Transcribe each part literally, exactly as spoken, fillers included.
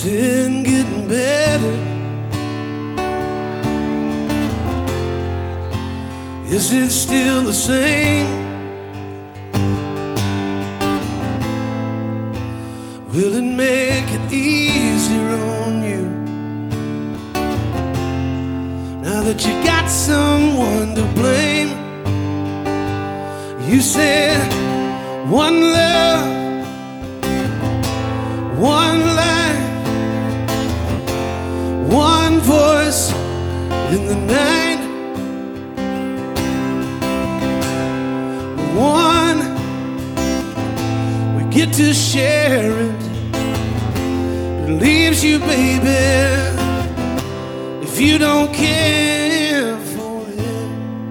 Is it getting better? Is it still the same? Will it make it easier on you now that you got someone to blame? You said one love, one life, one voice in the night, one we get to share it. It leaves you, baby, if you don't care for it.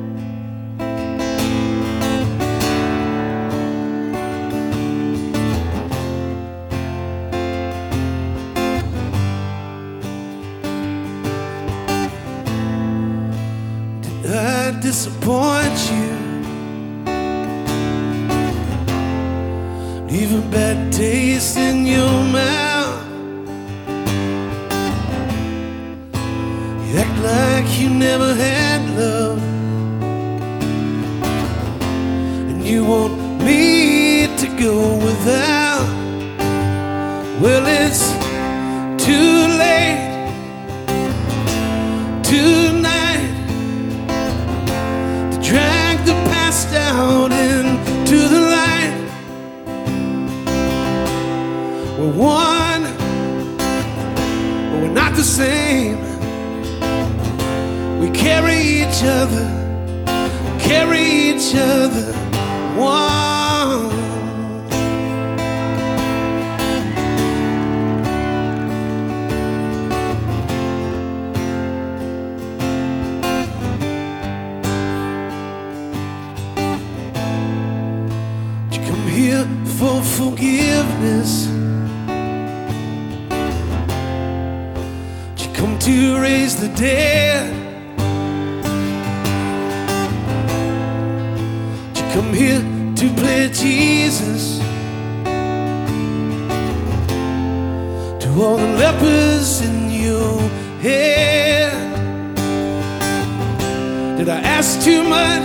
Did I disappoint you? Leave a bad taste in your mouth. You act like you never had love, and you want me to go without. Well, it's too late tonight to drag the past out into the light. We're one, but we're not the same. We carry each other, carry each other, one. Did you come here for forgiveness? Did you come to raise the dead? Come here to play Jesus to all the lepers in your head. Did I ask too much?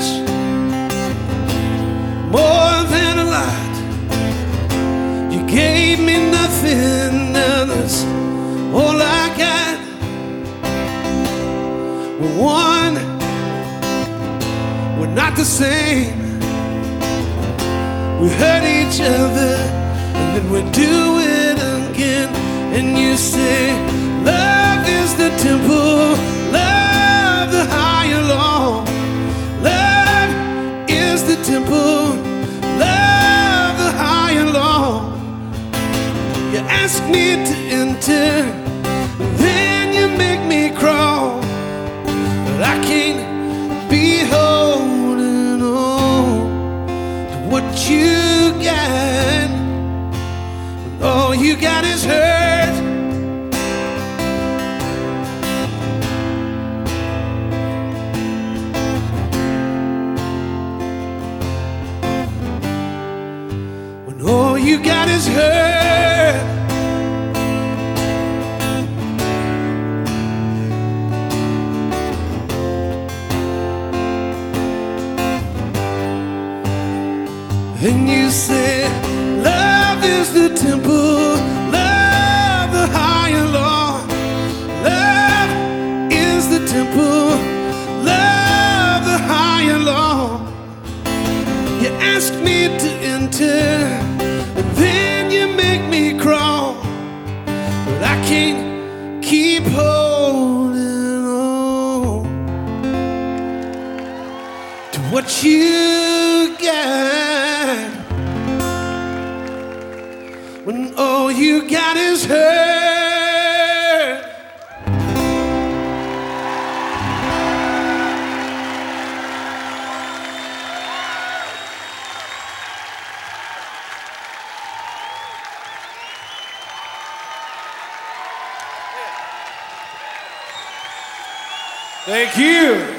More than a lot. You gave me nothing, now that's all I got. We're one, we're not the same. We hurt each other, and then we do it again. And you say, love is the temple, love the higher law. Love is the temple, love the higher law. You ask me to enter, then you make me crawl. But I can't be holding on to what you got, when all you got is hurt. When all you got is hurt. And you say, love is the temple, love the higher law. Love is the temple, love the higher law. You ask me to enter, and then you make me crawl. But I can't keep holding on to what you got, when all you got is hurt. Thank you.